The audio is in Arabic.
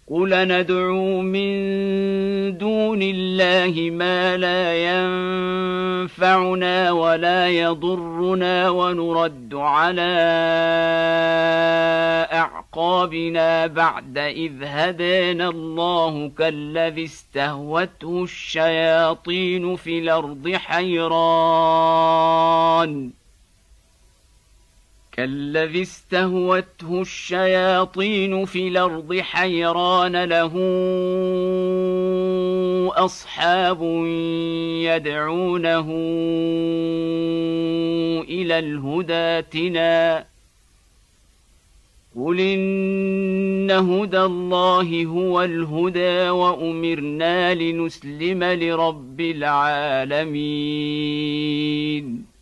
قل ندعو من دون الله ما لا ينفعنا ولا يضرنا ونرد على أعقابنا بعد إذ هدانا الله كالذي استهوته الشياطين في الأرض حيران له أصحاب يدعونه إلى الهدى ائتنا قل إن هدى الله هو الهدى وأمرنا لنسلم لرب العالمين